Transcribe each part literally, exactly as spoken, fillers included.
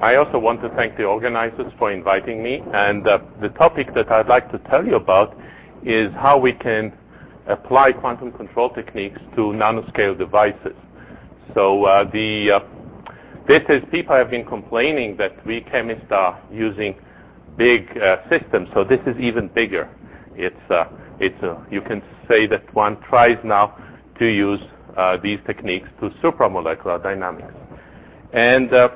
I also want to thank the organizers for inviting me. And uh, the topic that I'd like to tell you about is how we can apply quantum control techniques to nanoscale devices. So uh, the uh, this is, people have been complaining that we chemists are using big uh, systems, so this is even bigger. It's, uh, it's uh, you can say that one tries now to use uh, these techniques to supramolecular dynamics. And uh,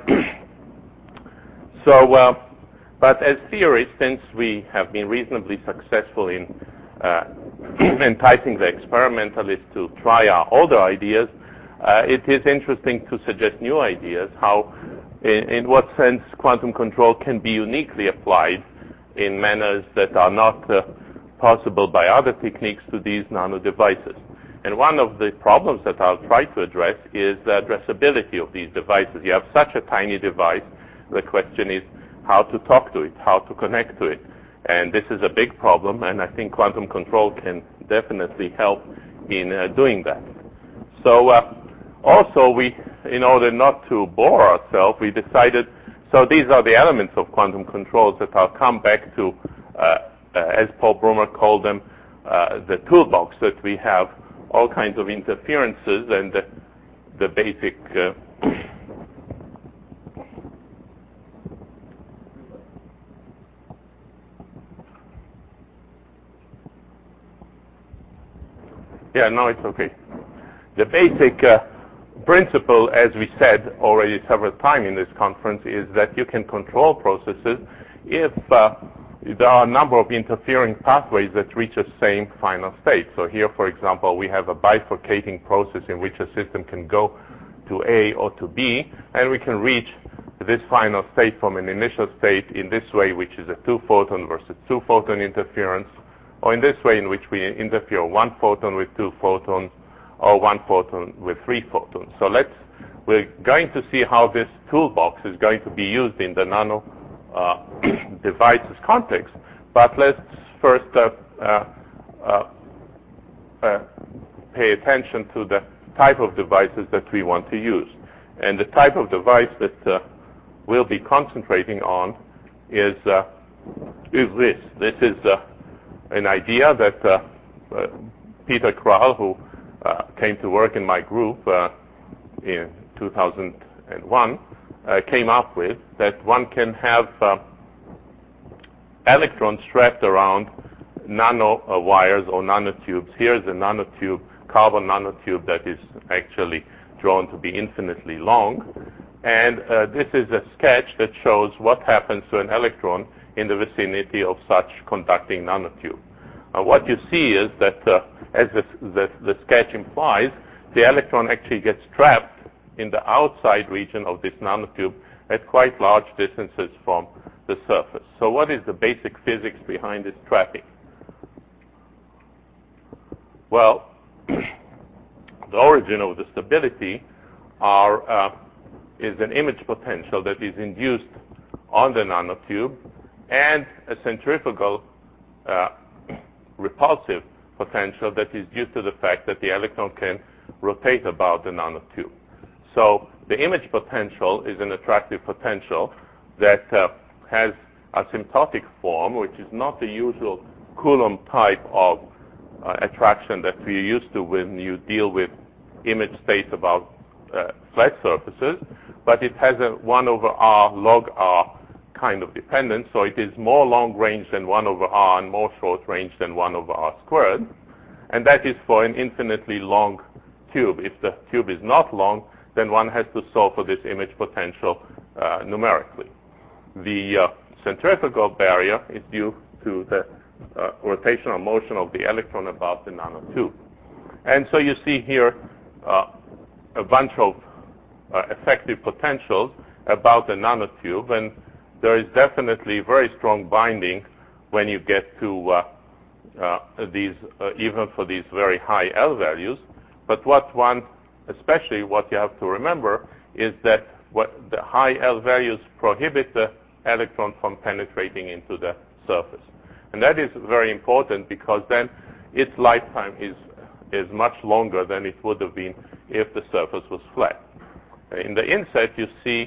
so, uh, but as theorists, since we have been reasonably successful in uh, enticing the experimentalists to try our older ideas, uh, it is interesting to suggest new ideas, how, in, in what sense quantum control can be uniquely applied in manners that are not uh, possible by other techniques to these nano devices. And one of the problems that I'll try to address is the addressability of these devices. You have such a tiny device, the question is how to talk to it, how to connect to it. And this is a big problem, and I think quantum control can definitely help in uh, doing that. So uh, also, we, in order not to bore ourselves, we decided, so these are the elements of quantum controls that I'll come back to, uh, uh, as Paul Brummer called them, uh, the toolbox that we have, all kinds of interferences and the, the basic uh, yeah, no, it's okay. The basic uh, principle, as we said already several times in this conference, is that you can control processes if uh, there are a number of interfering pathways that reach the same final state. So here, for example, we have a bifurcating process in which a system can go to A or to B, and we can reach this final state from an initial state in this way, which is a two-photon versus two-photon interference, or in this way in which we interfere one photon with two photons, or one photon with three photons. So let's, we're going to see how this toolbox is going to be used in the nano uh, devices context. But let's first uh, uh, uh, uh, pay attention to the type of devices that we want to use. And the type of device that uh, we'll be concentrating on is, uh, is this. This is uh, an idea that uh, uh, Peter Kral, who Uh, came to work in my group uh, in two thousand one, uh, came up with, that one can have uh, electrons strapped around nano uh, wires or nanotubes. Here's a nanotube, carbon nanotube that is actually drawn to be infinitely long. And uh, this is a sketch that shows what happens to an electron in the vicinity of such conducting nanotube. Uh, what you see is that, uh, as the, the, the sketch implies, the electron actually gets trapped in the outside region of this nanotube at quite large distances from the surface. So what is the basic physics behind this trapping? Well, the origin of the stability are, uh, is an image potential that is induced on the nanotube and a centrifugal uh, repulsive potential that is due to the fact that the electron can rotate about the nanotube. So the image potential is an attractive potential that uh, has asymptotic form, which is not the usual Coulomb type of uh, attraction that we're used to when you deal with image states about uh, flat surfaces, but it has a one over r log r kind of dependence, so it is more long range than one over r and more short range than one over r squared. And that is for an infinitely long tube. If the tube is not long, then one has to solve for this image potential uh, numerically. The uh, centrifugal barrier is due to the uh, rotational motion of the electron about the nanotube. And so you see here uh, a bunch of uh, effective potentials about the nanotube, and there is definitely very strong binding when you get to uh, uh, these, uh, even for these very high L values. But what one, especially what you have to remember, is that what the high L values prohibit the electron from penetrating into the surface. And that is very important because then its lifetime is, is much longer than it would have been if the surface was flat. In the inset, you see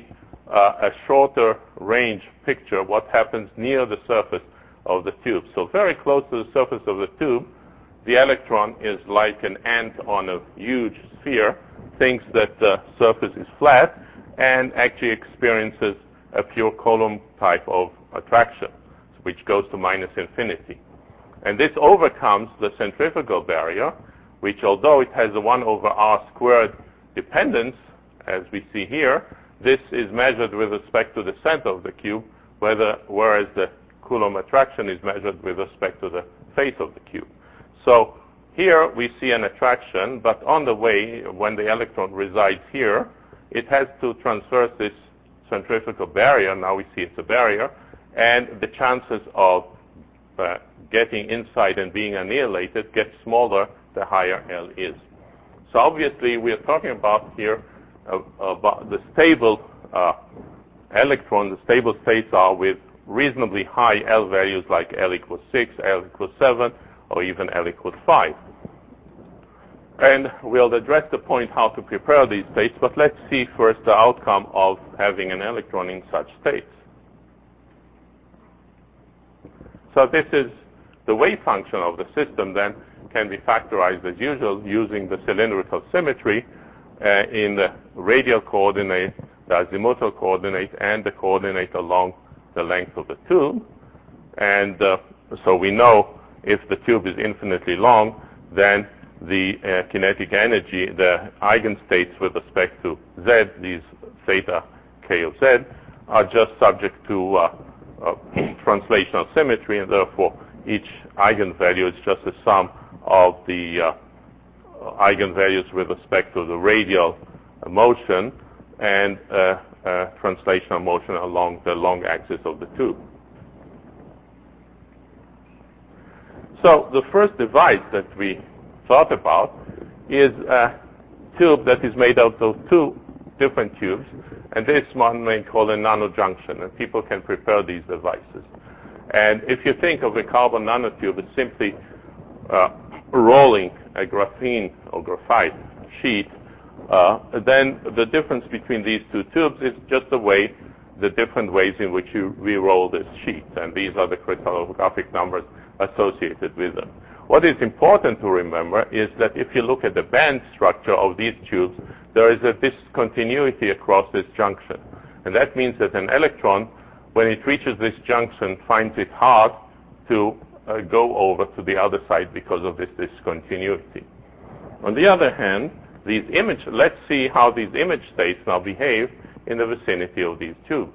uh, a shorter range picture, what happens near the surface of the tube. So very close to the surface of the tube, the electron is like an ant on a huge sphere, thinks that the surface is flat, and actually experiences a pure Coulomb type of attraction, which goes to minus infinity. And this overcomes the centrifugal barrier, which although it has a one over r squared dependence, as we see here, this is measured with respect to the center of the cube, whether, whereas the Coulomb attraction is measured with respect to the face of the cube. So here we see an attraction, but on the way, when the electron resides here, it has to transverse this centrifugal barrier. Now we see it's a barrier, and the chances of uh, getting inside and being annihilated get smaller the higher L is. So obviously we are talking about here uh, about the stable uh, electron. The stable states are with reasonably high L values like L equals six, L equals seven, or even L equals five. And we'll address the point how to prepare these states, but let's see first the outcome of having an electron in such states. So this is the wave function of the system, then can be factorized as usual using the cylindrical symmetry uh, in the radial coordinate, the azimuthal coordinate, and the coordinate along the length of the tube. And uh, so we know if the tube is infinitely long, then the uh, kinetic energy, the eigenstates with respect to Z, these theta k of Z, are just subject to uh, uh, translational symmetry, and therefore each eigenvalue is just a sum of the uh, eigenvalues with respect to the radial motion and uh, uh, translational motion along the long axis of the tube. So the first device that we thought about is a tube that is made out of two different tubes, and this one may call a nanojunction, and people can prepare these devices. And if you think of a carbon nanotube as simply uh, rolling a graphene or graphite sheet, uh, then the difference between these two tubes is just the way, the different ways in which you re-roll this sheet, and these are the crystallographic numbers associated with them. What is important to remember is that if you look at the band structure of these tubes, there is a discontinuity across this junction. And that means that an electron, when it reaches this junction, finds it hard to uh, go over to the other side because of this discontinuity. On the other hand, these image, let's see how these image states now behave in the vicinity of these tubes.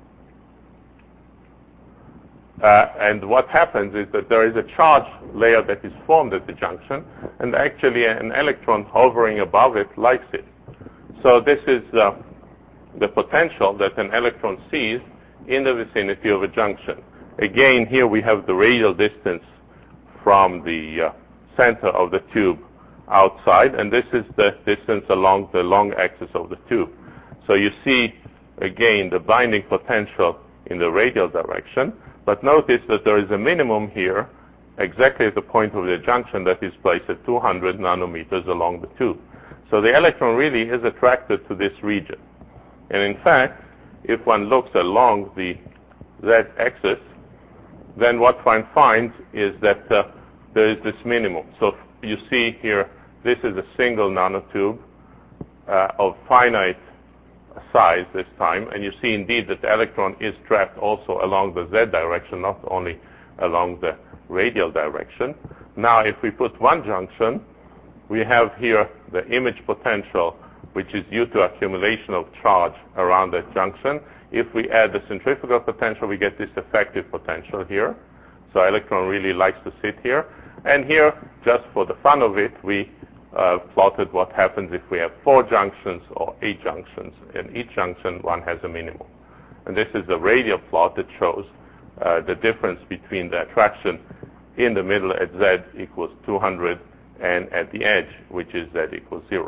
Uh, and what happens is that there is a charge layer that is formed at the junction, and actually an electron hovering above it likes it. So this is uh, the potential that an electron sees in the vicinity of a junction. Again, here we have the radial distance from the uh, center of the tube outside, and this is the distance along the long axis of the tube. So you see, again, the binding potential in the radial direction. But notice that there is a minimum here, exactly at the point of the junction that is placed at two hundred nanometers along the tube. So the electron really is attracted to this region. And in fact, if one looks along the z-axis, then what one finds is that uh, there is this minimum. So you see here, this is a single nanotube uh, of finite size this time, and you see indeed that the electron is trapped also along the z direction, not only along the radial direction. Now if we put one junction, we have here the image potential, which is due to accumulation of charge around that junction. If we add the centrifugal potential, we get this effective potential here. So electron really likes to sit here. And here, just for the fun of it, we Uh, plotted what happens if we have four junctions or eight junctions. In each junction, one has a minimum. And this is a radial plot that shows uh, the difference between the attraction in the middle at z equals two hundred and at the edge, which is z equals zero.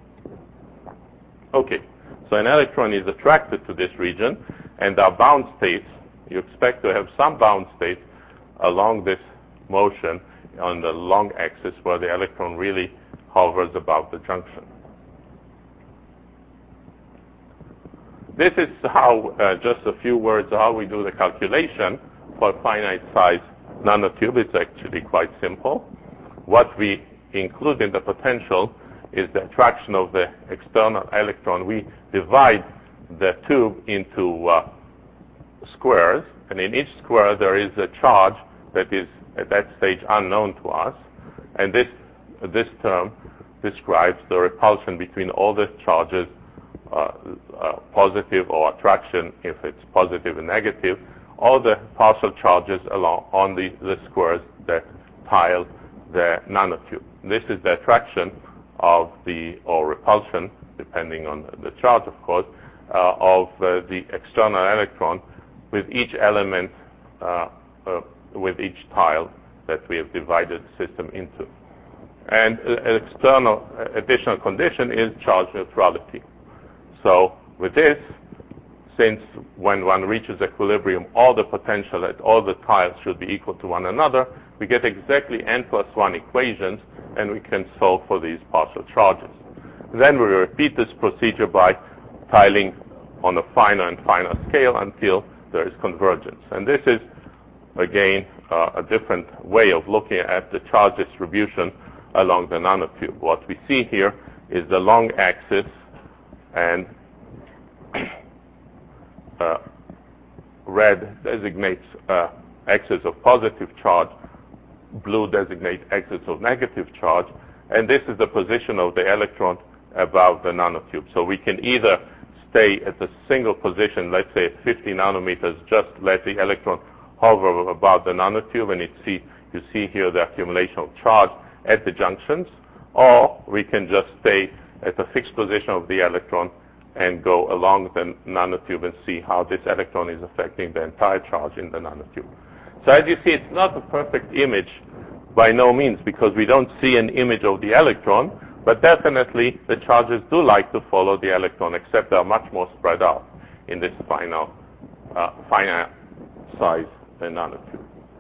Okay, so an electron is attracted to this region, and our bound states, you expect to have some bound states along this motion on the long axis where the electron really hovers above the junction. this is how, uh, just a few words, how we do the calculation for a finite size nanotube. It's actually quite simple. What we include in the potential is the attraction of the external electron. We divide the tube into uh, squares, and in each square there is a charge that is at that stage unknown to us, and this this term describes the repulsion between all the charges, uh, uh, positive or attraction if it's positive and negative, all the partial charges along on the, the squares that tile the nanotube. This is the attraction of the, or repulsion, depending on the charge, of course, uh, of uh, the external electron with each element, uh, uh, with each tile that we have divided the system into. And an external uh, additional condition is charge neutrality. So with this, since when one reaches equilibrium, all the potential at all the tiles should be equal to one another, we get exactly n plus one equations, and we can solve for these partial charges. Then we repeat this procedure by tiling on a finer and finer scale until there is convergence. And this is, again, uh, a different way of looking at the charge distribution along the nanotube. What we see here is the long axis, and uh, red designates uh, axis of positive charge, blue designates axis of negative charge, and this is the position of the electron above the nanotube. So we can either stay at a single position, let's say at fifty nanometers, just let the electron hover above the nanotube, and it see, you see here the accumulation of charge at the junctions, or we can just stay at a fixed position of the electron and go along the nanotube and see how this electron is affecting the entire charge in the nanotube. So as you see, it's not a perfect image by no means, because we don't see an image of the electron, but definitely the charges do like to follow the electron, except they are much more spread out in this final, uh, finite size nanotube.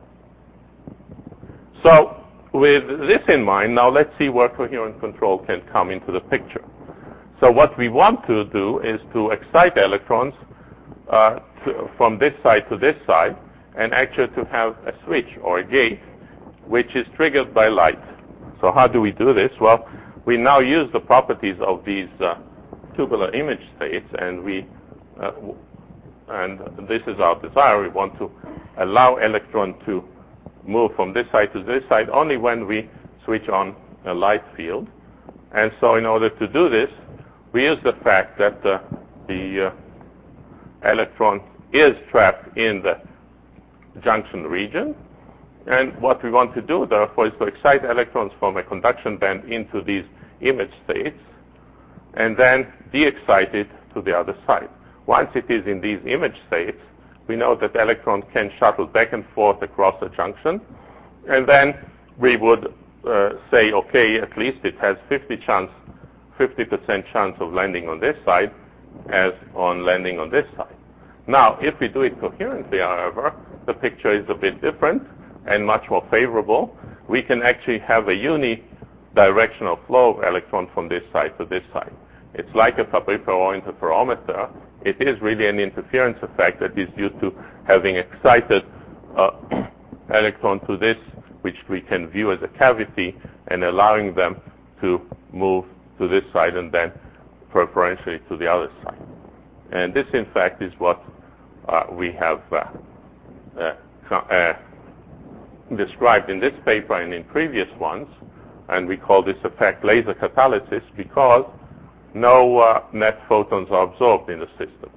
So with this in mind, now let's see where coherent control can come into the picture. So what we want to do is to excite electrons uh, to, from this side to this side, and actually to have a switch or a gate which is triggered by light. So how do we do this? Well, we now use the properties of these uh, tubular image states, and we uh, and this is our desire. We want to allow electron to move from this side to this side only when we switch on a light field. And so in order to do this, we use the fact that uh, the uh, electron is trapped in the junction region. And what we want to do, therefore, is to excite electrons from a conduction band into these image states, and then de-excite it to the other side. Once it is in these image states, we know that the electron can shuttle back and forth across the junction, and then we would uh, say, okay, at least it has fifty chance, fifty percent chance of landing on this side as on landing on this side. Now, if we do it coherently, however, the picture is a bit different and much more favorable. We can actually have a unidirectional flow of electron from this side to this side. It's like a Fabry-Perot or interferometer. It is really an interference effect that is due to having excited uh, electron to this, which we can view as a cavity, and allowing them to move to this side and then preferentially to the other side. And this, in fact, is what uh, we have uh, uh, uh, described in this paper and in previous ones, and we call this effect laser catalysis because no uh, net photons are absorbed in the system.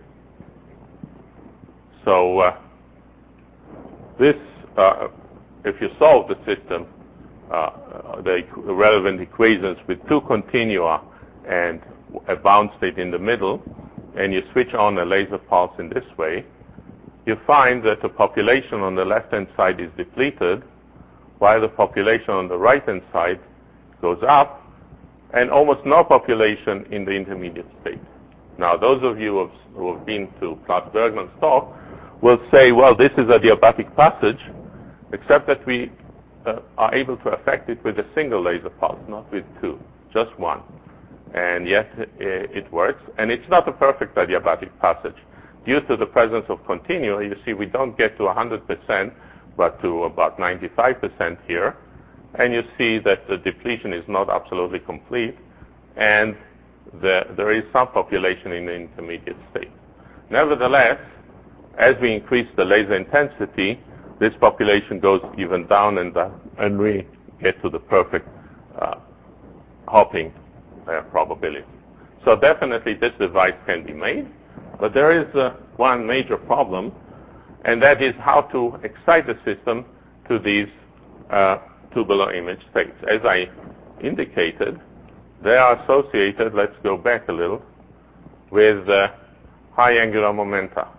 So uh, this, uh, if you solve the system, uh, the relevant equations with two continua and a bound state in the middle, and you switch on a laser pulse in this way, you find that the population on the left-hand side is depleted, while the population on the right-hand side goes up, and almost no population in the intermediate state. Now, those of you who have, who have been to Klaus Bergman's talk will say, well, this is a diabatic passage, except that we uh, are able to affect it with a single laser pulse, not with two, just one. and yet it works. And it's not a perfect adiabatic passage. Due to the presence of continua, you see we don't get to one hundred percent, but to about ninety-five percent here. And you see that the depletion is not absolutely complete, and the, there is some population in the intermediate state. Nevertheless, as we increase the laser intensity, this population goes even down, and, uh, and we get to the perfect uh, hopping uh, probability. So definitely this device can be made, but there is uh, one major problem, and that is how to excite the system to these uh, tubular image states. As I indicated, they are associated, let's go back a little, with uh, high angular momenta.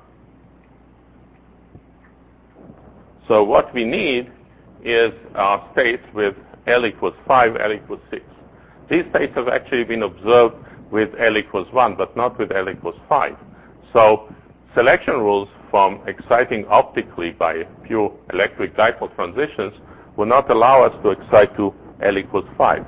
So what we need is uh, states with L equals five, L equals six. These states have actually been observed with L equals one, but not with L equals five. So selection rules from exciting optically by pure electric dipole transitions will not allow us to excite to L equals five.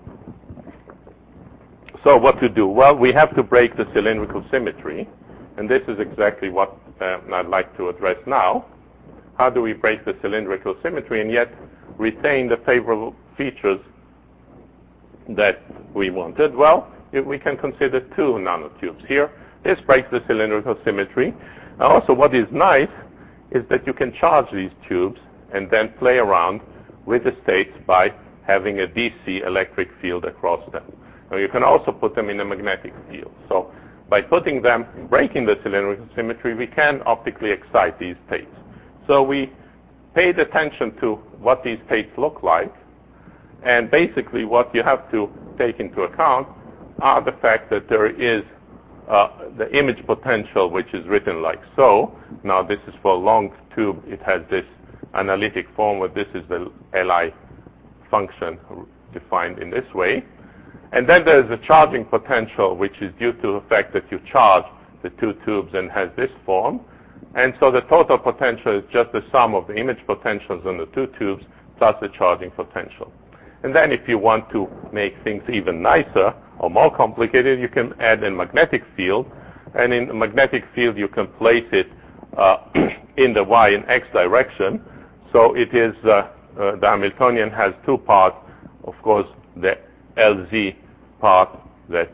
So what to do? Well, we have to break the cylindrical symmetry, and this is exactly what uh, I'd like to address now. How do we break the cylindrical symmetry and yet retain the favorable features that we wanted? Well, we can consider two nanotubes here. This breaks the cylindrical symmetry. Also, what is nice is that you can charge these tubes and then play around with the states by having a D C electric field across them. Now, you can also put them in a magnetic field. So by putting them, breaking the cylindrical symmetry, we can optically excite these states. So we paid attention to what these states look like, and basically what you have to take into account are the fact that there is uh, the image potential, which is written like so. Now this is for a long tube. It has this analytic form where this is the L I function defined in this way. And then there's a charging potential, which is due to the fact that you charge the two tubes and has this form. And so the total potential is just the sum of the image potentials on the two tubes plus the charging potential. And then if you want to make things even nicer or more complicated, you can add a magnetic field. And in the magnetic field, you can place it uh, in the y and x direction. So it is, uh, uh, the Hamiltonian has two parts. Of course, the L Z part that,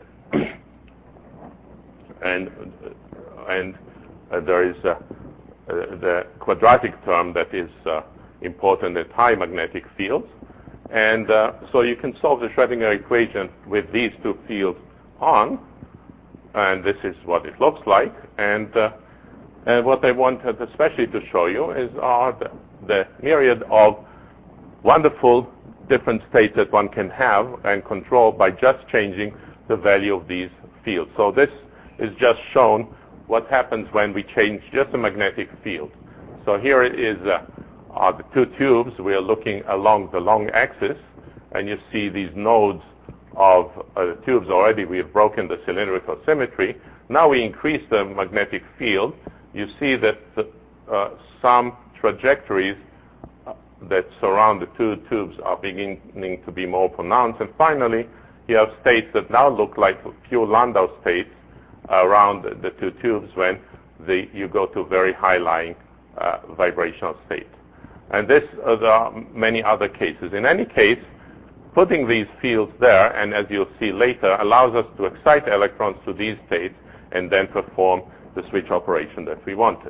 and, and uh, there is uh, uh, the quadratic term that is uh, important at high magnetic fields. And uh, so you can solve the Schrödinger equation with these two fields on, and this is what it looks like. And, uh, and what I wanted especially to show you is are the, the myriad of wonderful different states that one can have and control by just changing the value of these fields. So this is just shown what happens when we change just a magnetic field. So here it is uh, are the two tubes. We are looking along the long axis, and you see these nodes of uh, the tubes already. We have broken the cylindrical symmetry. Now we increase the magnetic field. You see that the, uh, some trajectories that surround the two tubes are beginning to be more pronounced. And finally, you have states that now look like pure Landau states around the, the two tubes when the, you go to very high-lying uh, vibrational state. And this, uh, there are many other cases. In any case, putting these fields there, and as you'll see later, allows us to excite electrons to these states and then perform the switch operation that we wanted.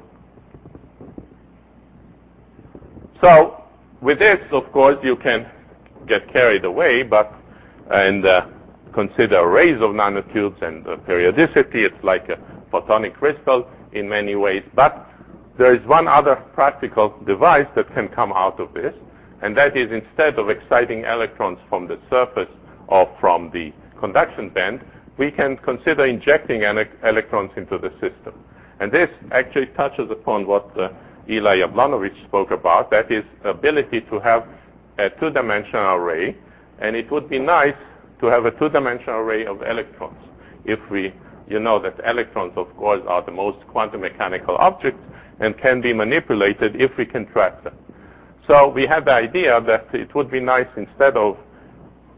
So, with this, of course, you can get carried away, but and uh, consider arrays of nanotubes and uh, periodicity. It's like a photonic crystal in many ways. But there is one other practical device that can come out of this, and that is instead of exciting electrons from the surface or from the conduction band, we can consider injecting ele- electrons into the system. And this actually touches upon what uh, Eli Jablonowicz spoke about, that is ability to have a two-dimensional array, and it would be nice to have a two-dimensional array of electrons. If we, you know that electrons, of course, are the most quantum mechanical objects and can be manipulated if we can trap them. So we had the idea that it would be nice, instead of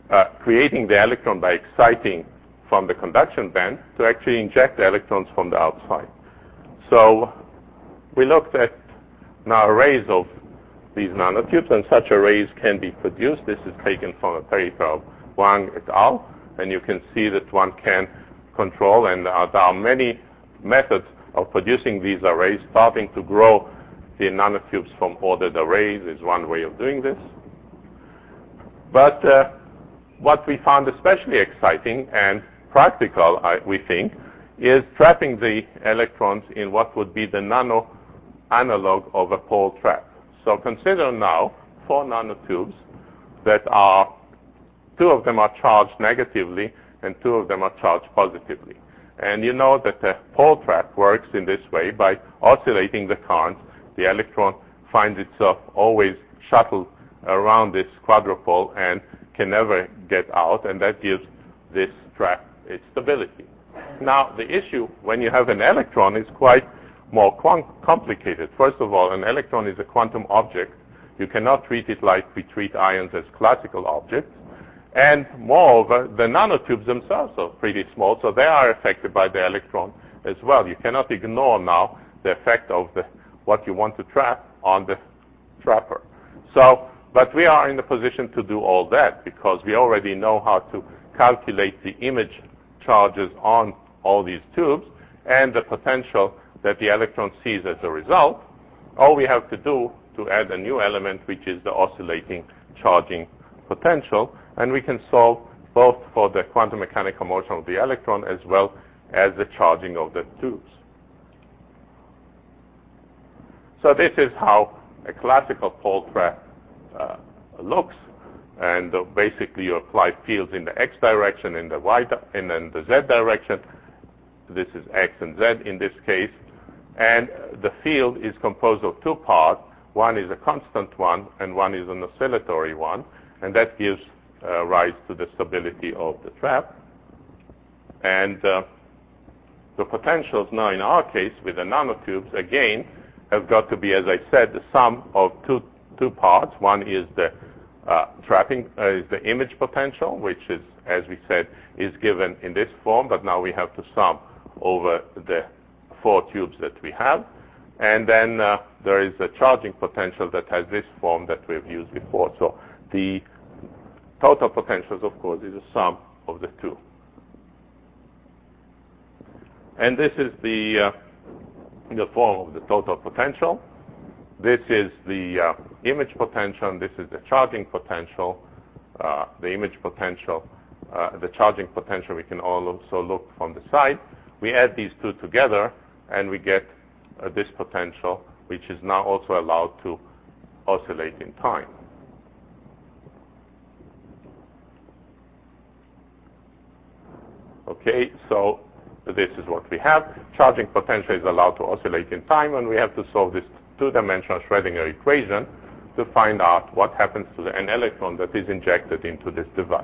uh, creating the electron by exciting from the conduction band to actually inject the electrons from the outside. So we looked at now arrays of these nanotubes, and such arrays can be produced. This is taken from a paper of Wang et al., and you can see that one can control, and uh, there are many methods of producing these arrays. Starting to grow the nanotubes from ordered arrays is one way of doing this. But uh, what we found especially exciting and practical, I, we think, is trapping the electrons in what would be the nano analog of a pole trap. So consider now four nanotubes that are, two of them are charged negatively and two of them are charged positively. And you know that the pole trap works in this way by oscillating the current. The electron finds itself always shuttled around this quadrupole and can never get out, and that gives this trap its stability. Now, the issue when you have an electron is quite more complicated. First of all, an electron is a quantum object. You cannot treat it like we treat ions as classical objects. And moreover, the nanotubes themselves are pretty small, so they are affected by the electron as well. You cannot ignore now the effect of the, what you want to trap on the trapper. So, but we are in the position to do all that because we already know how to calculate the image charges on all these tubes and the potential that the electron sees as a result. All we have to do to add a new element, which is the oscillating charging potential, and we can solve both for the quantum mechanical motion of the electron as well as the charging of the tubes. So this is how a classical pole trap uh, looks, and uh, basically you apply fields in the x direction, in the y, di- and in the z direction. This is x and z in this case, and the field is composed of two parts. One is a constant one, and one is an oscillatory one, and that gives uh, rise to the stability of the trap. And uh, the potentials now in our case with the nanotubes, again, have got to be, as I said, the sum of two two parts. One is the uh, trapping, uh, is the image potential, which is, as we said, is given in this form, but now we have to sum over the four tubes that we have. And then uh, there is a charging potential that has this form that we've used before. So the total potentials, of course, is a sum of the two. And this is the, uh, the form of the total potential. This is the uh, image potential, and this is the charging potential. Uh, the image potential, uh, the charging potential, we can also look from the side. We add these two together, and we get uh, this potential, which is now also allowed to oscillate in time. Okay, so this is what we have. Charging potential is allowed to oscillate in time, and we have to solve this two-dimensional Schrödinger equation to find out what happens to the, an electron that is injected into this device.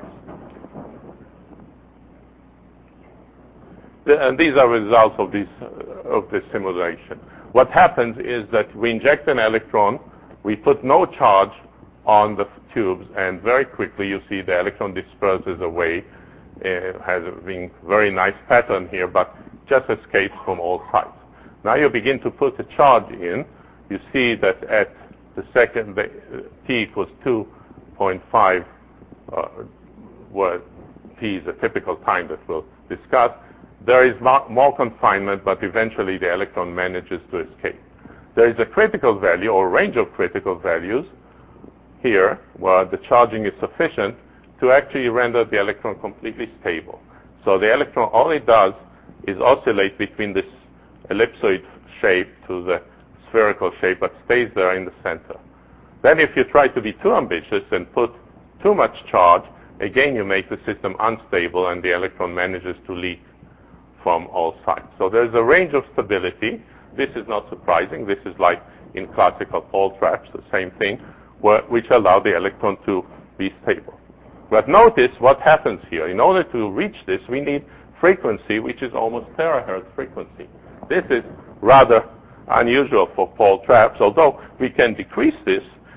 The, and these are results of this, uh, of this simulation. What happens is that we inject an electron, we put no charge on the tubes, and very quickly you see the electron disperses away. It has a very nice pattern here, but just escapes from all sides. Now you begin to put a charge in. You see that at the second, the, uh, t equals two point five, uh, where t is a typical time that we'll discuss. There is more confinement, but eventually the electron manages to escape. There is a critical value or range of critical values here where the charging is sufficient to actually render the electron completely stable. So the electron, all it does is oscillate between this ellipsoid shape to the spherical shape, but stays there in the center. Then if you try to be too ambitious and put too much charge, again you make the system unstable and the electron manages to leak from all sides. So there's a range of stability. This is not surprising. This is like in classical pole traps, the same thing, where, which allow the electron to be stable. But notice what happens here. In order to reach this, we need frequency, which is almost terahertz frequency. This is rather unusual for pole traps, although we can decrease this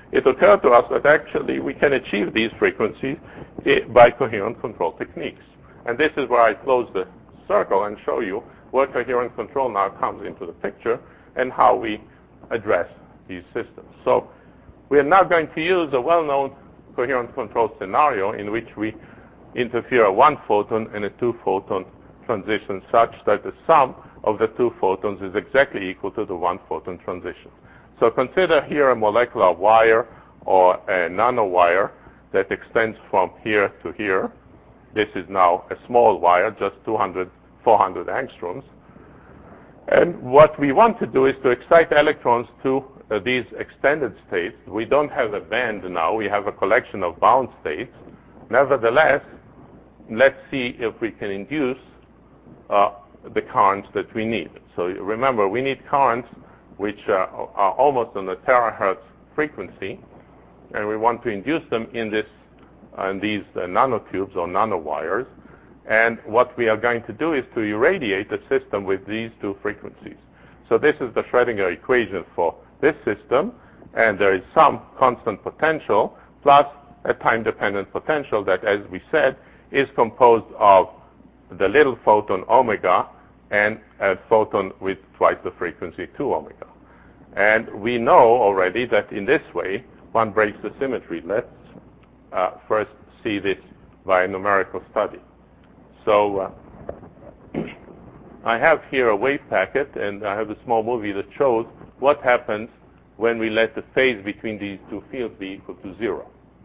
it occurred to us that actually we can achieve these frequencies by coherent control techniques. And this is where I close the circle and show you where coherent control now comes into the picture and how we address these systems. So we are now going to use a well-known coherent control scenario in which we interfere a one photon and a two photon transition such that the sum of the two photons is exactly equal to the one photon transition. So consider here a molecular wire or a nanowire that extends from here to here. This is now a small wire, just two hundred, four hundred angstroms. And what we want to do is to excite electrons to uh, these extended states. We don't have a band now. We have a collection of bound states. Nevertheless, let's see if we can induce uh, the currents that we need. So remember, we need currents which uh, are almost on the terahertz frequency, and we want to induce them in this, uh, in these uh, nanotubes or nanowires. And what we are going to do is to irradiate the system with these two frequencies. So this is the Schrödinger equation for this system, and there is some constant potential plus a time-dependent potential that, as we said, is composed of the little photon omega and a photon with twice the frequency, two omega. And we know already that in this way, one breaks the symmetry. Let's uh, first see this by a numerical study. So uh, I have here a wave packet, and I have a small movie that shows what happens when we let the phase between these two fields be equal to zero.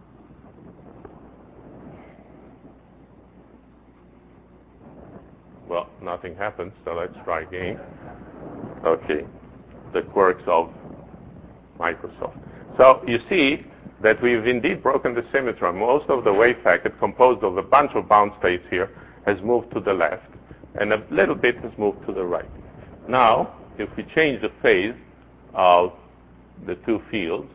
Well, nothing happens, so let's try again. Okay, the quirks of Microsoft. So you see that we've indeed broken the symmetry. Most of the wave packet, composed of a bunch of bound states here, has moved to the left, and a little bit has moved to the right. Now, if we change the phase of the two fields,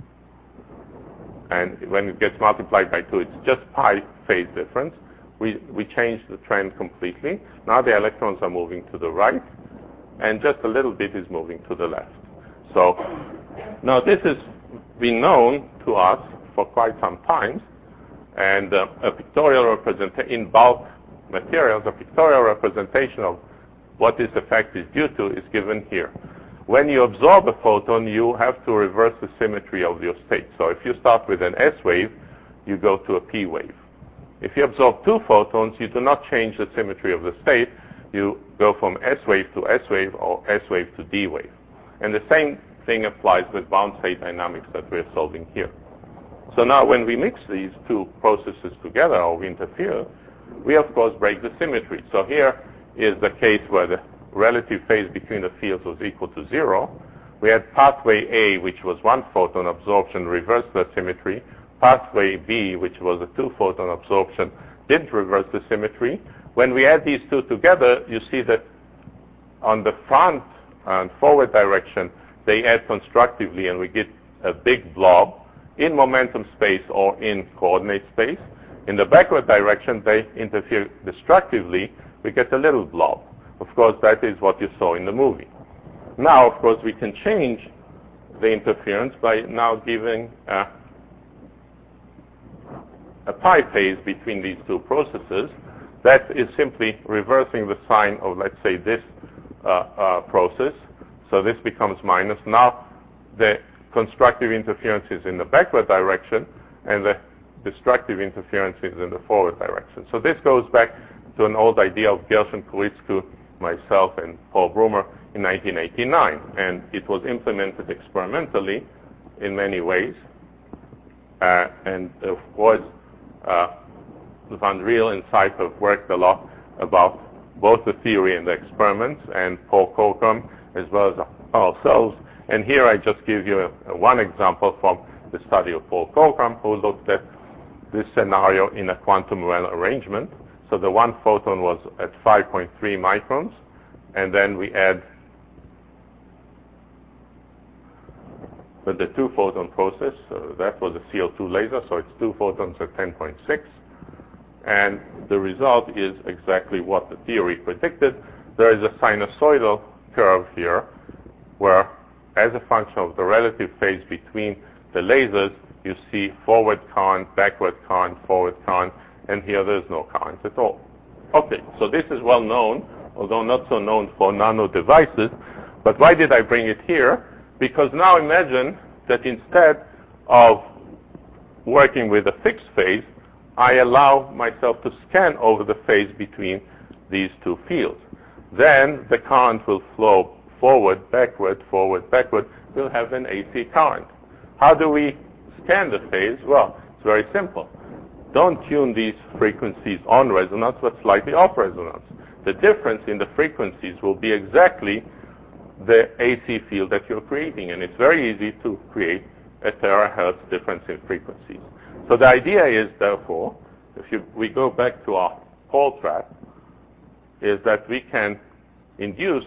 and when it gets multiplied by two, it's just pi phase difference, we, we change the trend completely. Now the electrons are moving to the right, and just a little bit is moving to the left. So now this has been known to us for quite some time, and uh, a pictorial representation in bulk materials, a pictorial representation of what this effect is due to is given here. When you absorb a photon, you have to reverse the symmetry of your state. So if you start with an S wave, you go to a P wave. If you absorb two photons, you do not change the symmetry of the state. You go from S wave to S wave or S wave to D wave. And the same thing applies with bound state dynamics that we're solving here. So now when we mix these two processes together or we interfere, we of course break the symmetry. So here is the case where the relative phase between the fields was equal to zero. We had pathway A, which was one photon absorption, reversed the symmetry. Pathway B, which was a two photon absorption, didn't reverse the symmetry. When we add these two together, you see that on the front and forward direction, they add constructively, and we get a big blob in momentum space or in coordinate space. In the backward direction, they interfere destructively. We get a little blob. Of course, that is what you saw in the movie. Now, of course, we can change the interference by now giving uh, a pi phase between these two processes. That is simply reversing the sign of, let's say, this uh, uh, process. So this becomes minus. Now the constructive interference is in the backward direction, and the destructive interference is in the forward direction. So this goes back to an old idea of Gershon Kuritsku, myself, and Paul Brummer in nineteen eighty-nine. And it was implemented experimentally in many ways. Uh, and of course, uh, Van Riel and Seip have worked a lot about both the theory and the experiments, and Paul Corcoran as well as ourselves. And here I just give you a, a one example from the study of Paul Corcoran, who looked at this scenario in a quantum well arrangement. So the one photon was at five point three microns, and then we add with the two photon process. So that was a C O two laser, so it's two photons at ten point six. And the result is exactly what the theory predicted. There is a sinusoidal curve here where, as a function of the relative phase between the lasers, you see forward current, backward current, forward current, and here there's no current at all. Okay, so this is well known, although not so known for nano devices. But why did I bring it here? Because now imagine that instead of working with a fixed phase, I allow myself to scan over the phase between these two fields. Then the current will flow forward, backward, forward, backward. We'll have an A C current. How do we scan the phase? Well, it's very simple. Don't tune these frequencies on resonance, but slightly off resonance. The difference in the frequencies will be exactly the A C field that you're creating, and it's very easy to create a terahertz difference in frequencies. So the idea is, therefore, if you, we go back to our Paul trap, is that we can induce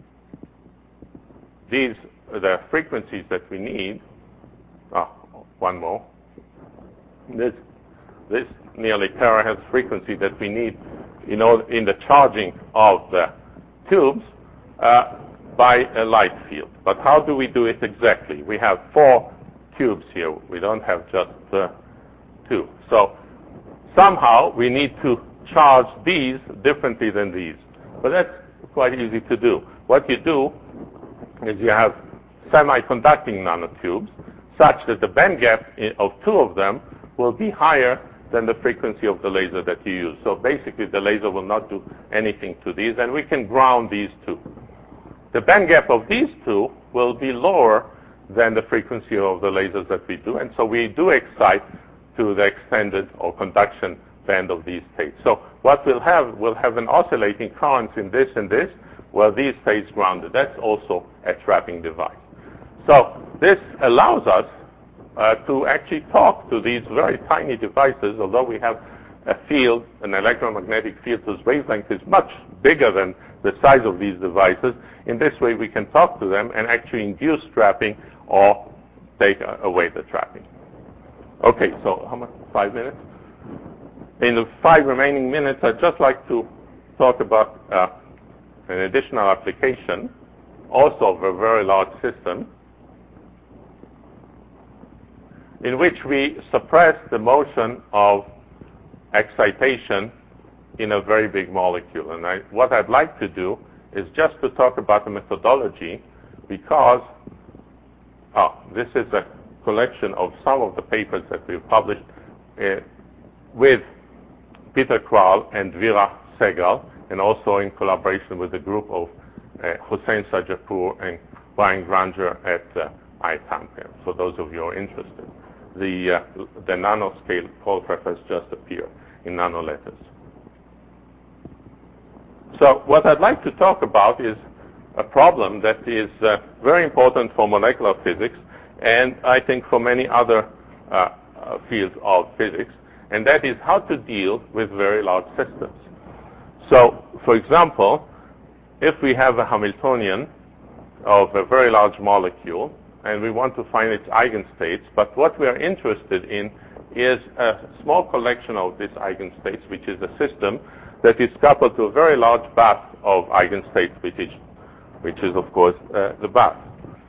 these the frequencies that we need. Ah, one more. This this nearly terahertz frequency that we need, you know, in the charging of the tubes uh, by a light field. But how do we do it exactly? We have four tubes here. We don't have just uh, two. So somehow we need to charge these differently than these. But that's quite easy to do. What you do is you have semiconducting nanotubes such that the band gap of two of them will be higher than the frequency of the laser that you use. So basically the laser will not do anything to these, and we can ground these two. The band gap of these two will be lower than the frequency of the lasers that we do, and so we do excite to the extended or conduction band of these states. So what we'll have, we'll have an oscillating current in this and this, where these stays grounded. That's also a trapping device. So this allows us uh, to actually talk to these very tiny devices, although we have a field, an electromagnetic field whose wavelength is much bigger than the size of these devices. In this way, we can talk to them and actually induce trapping or take uh, away the trapping. Okay, so how much? Five minutes? In the five remaining minutes, I'd just like to talk about uh, an additional application, also of a very large system, in which we suppress the motion of excitation in a very big molecule. And I, what I'd like to do is just to talk about the methodology, because oh, this is a collection of some of the papers that we've published uh, with Peter Kral and Vera Segal, and also in collaboration with a group of uh, Hossein Sajapur and Brian Granger at uh, I T A M P, for those of you who are interested. The, uh, the nanoscale Paul trap has just appeared in nano letters. So what I'd like to talk about is a problem that is uh, very important for molecular physics, and I think for many other uh, uh, fields of physics, and that is how to deal with very large systems. So, for example, if we have a Hamiltonian of a very large molecule, and we want to find its eigenstates, but what we are interested in is a small collection of these eigenstates, which is a system that is coupled to a very large bath of eigenstates, which is, which is of course, uh, the bath.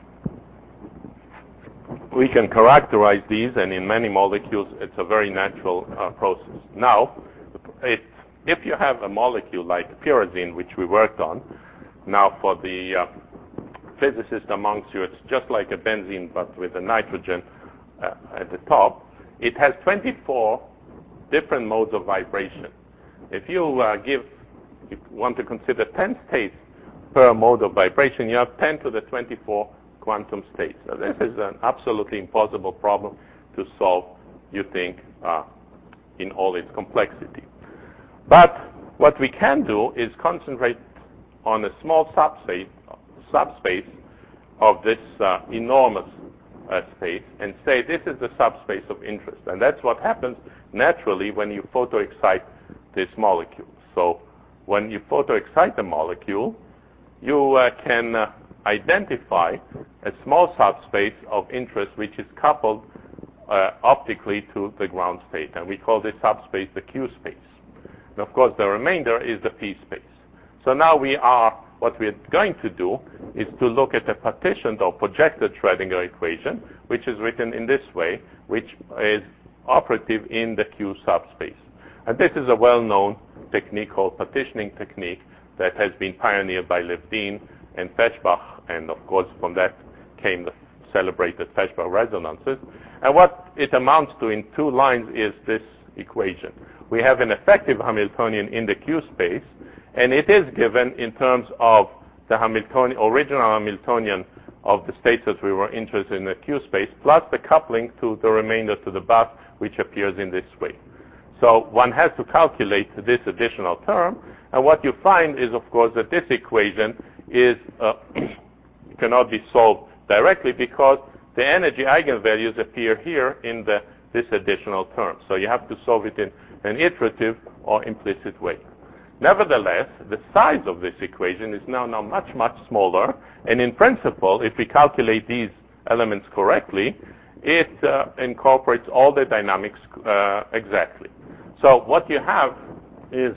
We can characterize these, and in many molecules, it's a very natural uh, process. Now, it, if you have a molecule like pyrazine, which we worked on, now for the uh, physicists amongst you, it's just like a benzene, but with a nitrogen uh, at the top. It has twenty-four different modes of vibration. If you uh, give, you want to consider ten states per mode of vibration, you have ten to the twenty-four quantum states. So this is an absolutely impossible problem to solve, you think, uh, in all its complexity. But what we can do is concentrate on a small subspace, subspace of this uh, enormous uh, space and say this is the subspace of interest. And that's what happens naturally when you photoexcite this molecule. So when you photoexcite a molecule, you uh, can uh, identify a small subspace of interest which is coupled uh, optically to the ground state. And we call this subspace the Q space. And of course, the remainder is the P space. So now we are what we're going to do is to look at a partitioned or projected Schrödinger equation, which is written in this way, which is operative in the Q subspace. And this is a well-known technique called partitioning technique that has been pioneered by Levdin and Feshbach, and of course from that came the celebrated Feshbach resonances. And what it amounts to in two lines is this equation. We have an effective Hamiltonian in the Q space, and it is given in terms of the Hamiltonian, original Hamiltonian of the states that we were interested in the Q space, plus the coupling to the remainder to the back, which appears in this way. So one has to calculate this additional term, and what you find is, of course, that this equation is uh, cannot be solved directly because the energy eigenvalues appear here in the this additional term. So you have to solve it in an iterative or implicit way. Nevertheless, the size of this equation is now, now much, much smaller, and in principle, if we calculate these elements correctly, it uh, incorporates all the dynamics uh, exactly. So what you have is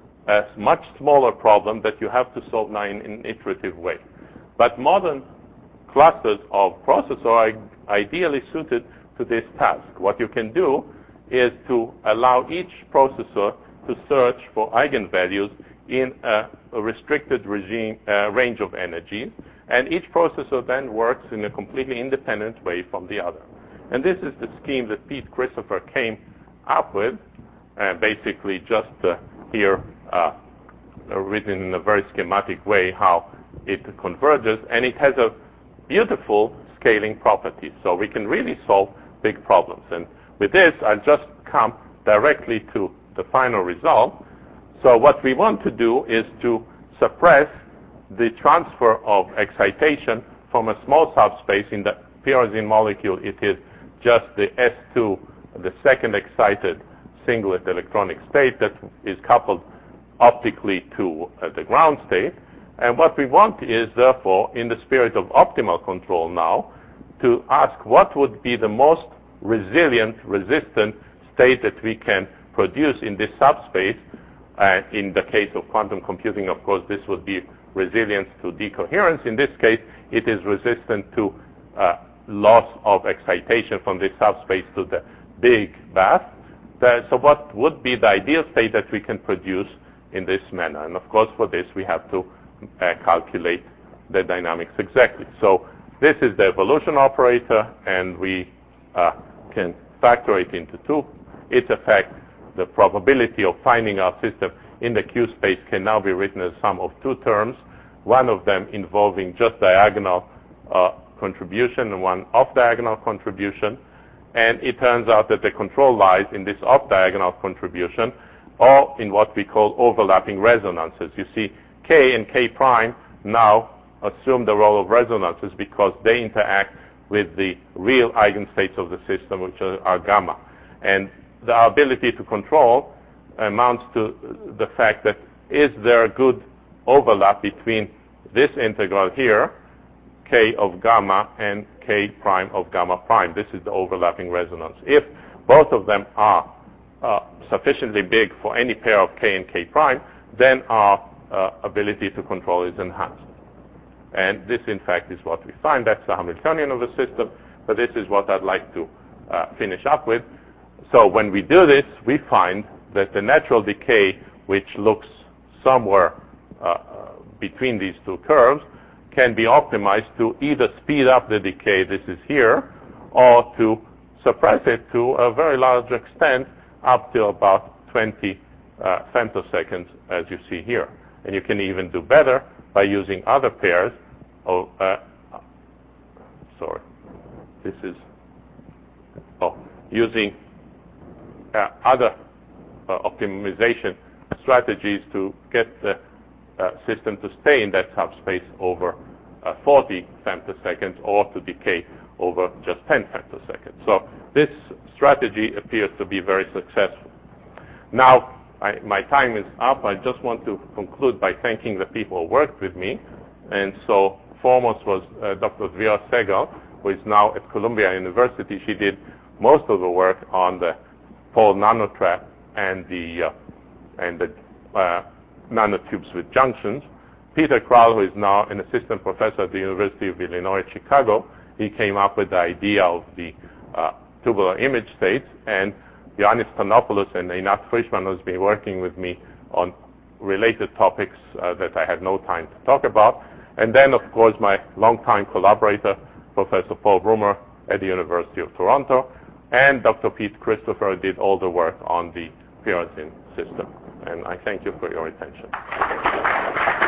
a much smaller problem that you have to solve now in an iterative way. But modern clusters of processors are ideally suited to this task. What you can do is to allow each processor to search for eigenvalues in a, a restricted regime, uh, range of energies, and each processor then works in a completely independent way from the other. And this is the scheme that Pete Christopher came up with, uh, basically just uh, here uh, written in a very schematic way how it converges, and it has a beautiful scaling property. So we can really solve big problems. And with this, I'll just come directly to the final result. So what we want to do is to suppress the transfer of excitation from a small subspace. In the pyrazine molecule, it is just the S two, the second excited singlet electronic state that is coupled optically to uh, the ground state. And what we want is, therefore, in the spirit of optimal control now, to ask what would be the most resilient, resistant state that we can produce in this subspace. Uh, in the case of quantum computing, of course, this would be resilience to decoherence. In this case, it is resistant to uh, loss of excitation from this subspace to the big bath. The, so what would be the ideal state that we can produce in this manner? And of course, for this, we have to uh, calculate the dynamics exactly. So this is the evolution operator, and we uh, can factor it into two. Its effect, the probability of finding our system in the Q space, can now be written as sum of two terms, one of them involving just diagonal uh, contribution and one off-diagonal contribution. And it turns out that the control lies in this off-diagonal contribution or in what we call overlapping resonances. You see, K and K prime now assume the role of resonances because they interact with the real eigenstates of the system, which are, are gamma. And the ability to control amounts to the fact that is there a good overlap between this integral here, K of gamma, and K prime of gamma prime. This is the overlapping resonance. If both of them are uh, sufficiently big for any pair of K and K prime, then our uh, ability to control is enhanced. And this, in fact, is what we find. That's the Hamiltonian of the system, but this is what I'd like to uh, finish up with. So when we do this, we find that the natural decay, which looks somewhere uh, between these two curves, can be optimized to either speed up the decay, this is here, or to suppress it to a very large extent up to about twenty uh, femtoseconds, as you see here. And you can even do better by using other pairs of, uh, sorry, this is, oh, using uh, other uh, optimization strategies to get the uh, system to stay in that subspace over uh, forty femtoseconds or to decay over just ten femtoseconds. So this strategy appears to be very successful. Now, I, my time is up. I just want to conclude by thanking the people who worked with me. And so foremost was uh, Doctor Dvira Segal, who is now at Columbia University. She did most of the work on the Paul nanotrap and the uh, and the uh, nanotubes with junctions. Peter Kral, who is now an assistant professor at the University of Illinois at Chicago, he came up with the idea of the uh, tubular image states, and Ioannis Stanopoulos and Einat Frischman has been working with me on related topics uh, that I had no time to talk about. And then, of course, my longtime collaborator, Professor Paul Brummer at the University of Toronto, and Doctor Pete Christopher did all the work on the pyrazine system. And I thank you for your attention.